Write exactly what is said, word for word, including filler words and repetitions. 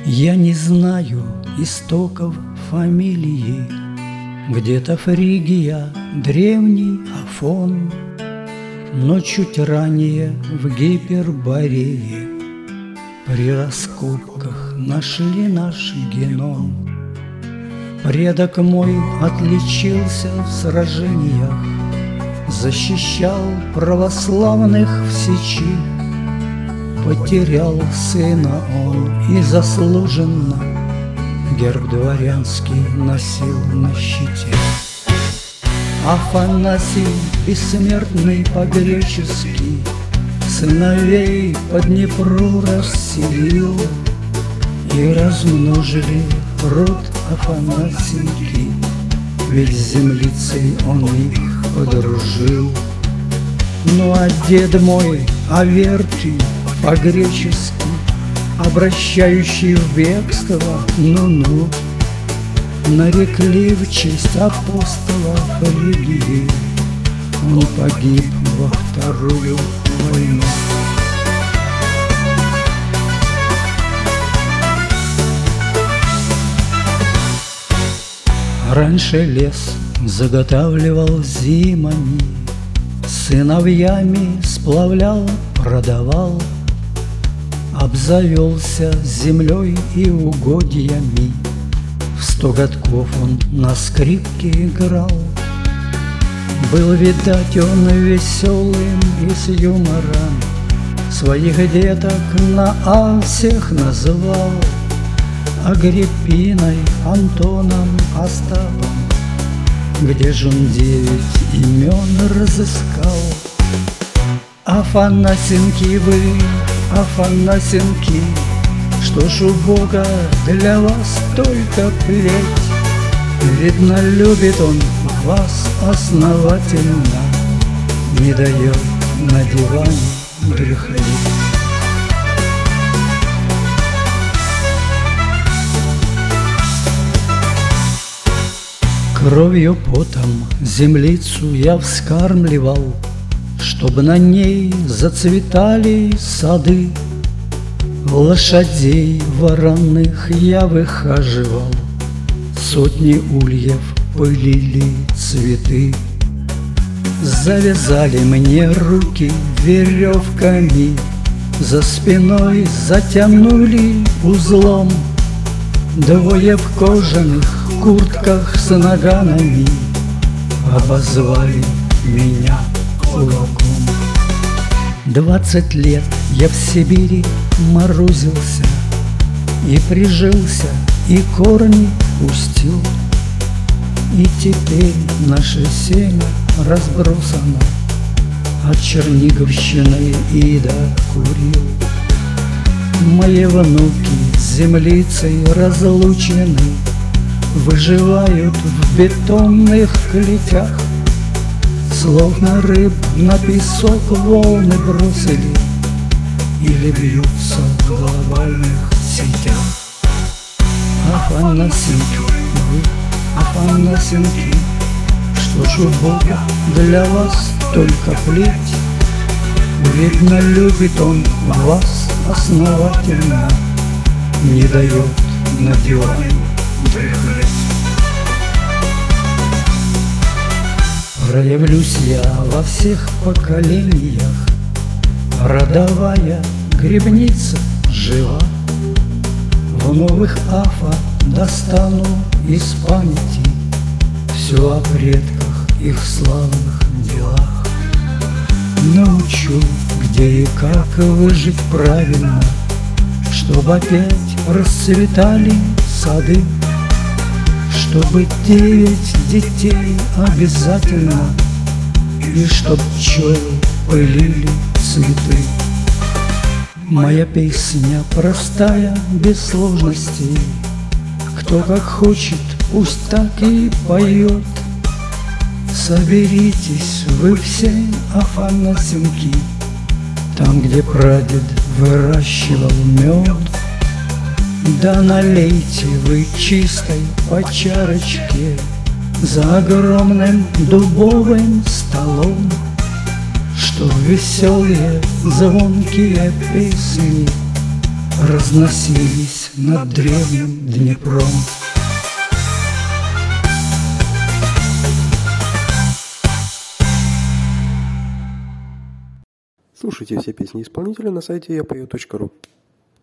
Я не знаю истоков фамилии, где-то Фригия, древний Афон, но чуть ранее в Гиперборее при раскопках нашли наш геном. Предок мой отличился в сражениях, защищал православных в Сечи. Потерял сына он и заслуженно герб дворянский носил на щите. Афанасий бессмертный по-гречески сыновей по Днепру расселил, и размножили род Афанасеньки, ведь с землицей он их подружил. Ну а дед мой Аверкий по-гречески, обращающий в бегство, ну-ну, нарекли в честь апостола Фригии. Он погиб во Вторую войну. Раньше лес заготавливал зимами, сыновьями сплавлял, продавал, обзавелся землей и угодьями. В сто годков он на скрипке играл. Был, видать, он веселым и с юмором, своих деток на «а» всех называл: Агриппиной, Антоном, Остапом. Где ж он девять имен разыскал? Афанасеньки вы, Афанасеньки, что ж у Бога для вас только плеть? Видно, любит он вас основательно, не дает на диване дряхлеть. Кровью, потом землицу я вскармливал, чтобы на ней зацветали сады. Лошадей вороных я выхаживал, сотни ульев пылили цветы. Завязали мне руки веревками, за спиной затянули узлом. Двое в кожаных куртках с наганами обозвали меня кулаком. Двадцать лет я в Сибири морозился, и прижился, и корни пустил. И теперь наше семя разбросано от Черниговщины и до Курил. Мои внуки с землицей разлучены, выживают в бетонных клетях, словно рыб на песок волны бросили или бьются в глобальных сетях. Афанасеньки вы, Афанасеньки, что ж у Бога для вас только плеть? Видно, любит он вас основательно, не дает на диване дряхлеть. Проявлюсь я во всех поколениях, родовая гребница жива. В новых афа достану из памяти все о предках, их славных делах. Научу, где и как выжить правильно, чтобы опять расцветали сады, чтобы девять детей обязательно, и чтоб пчелы пылили цветы. Моя песня простая, без сложностей, кто как хочет, пусть так и поет. Соберитесь вы все, Афанасеньки, там, где прадед выращивал мед. Да налейте вы чистой по чарочке за огромным дубовым столом, чтоб веселые звонкие песни разносились над древним Днепром. Слушайте все песни исполнителя на сайте я пою точка ру.